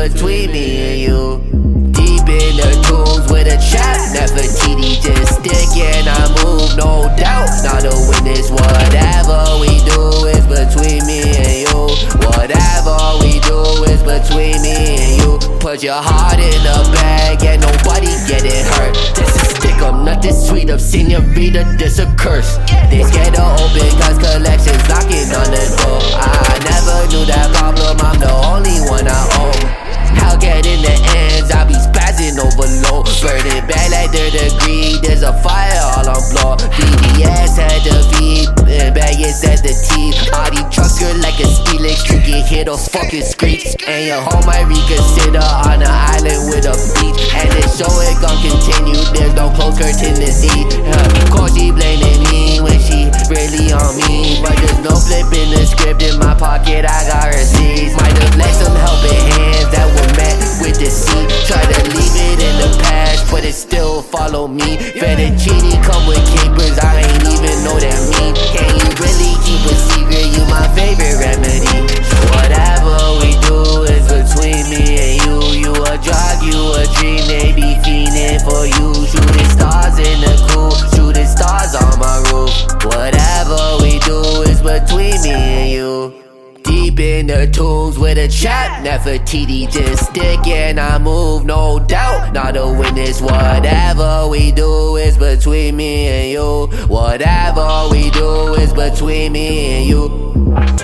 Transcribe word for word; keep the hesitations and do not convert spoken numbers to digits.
between me and you. Deep in the tunes with a trap, Nefertiti just stick and I move, no doubt. Now the witness, whatever we do is between me and you. Whatever we do is between me and you. Put your heart in a bag and nobody getting hurt. This is stick up, nothing sweet up, senorita, this a curse. They scared to open cause collections knocking on the door. I never knew that problem, I'm the only one I owe. How get in the ends, I be spazzing overload. Burning back like third degree, there's a fire all on blow. D D S had the V, and baggage at the T. All these trucks are like a steelix, you get hit or fucking screech. And your home might reconsider on an island with a beach. And this show it gon' continue, there's no close curtain to see. Of course she blaming me when she really on me, but there's no flipping the script in my pocket, I got receipts. Might have left some helping hands that were met with deceit. Try to leave it in the past, but it still follow me. Fettuccine come with capers, I ain't even know that mean. Can you really keep a secret? You my favorite remedy. Whatever we do is between me and you. You a drug, you a dream, they be fiending for you. Shooting stars in the cool, shooting stars on my roof. Whatever we do is between me and you. Deep in the tunes with a trap, Nefertiti just stick and I move, no doubt. Now the witness, whatever we do is between me and you. Whatever we do is between me and you.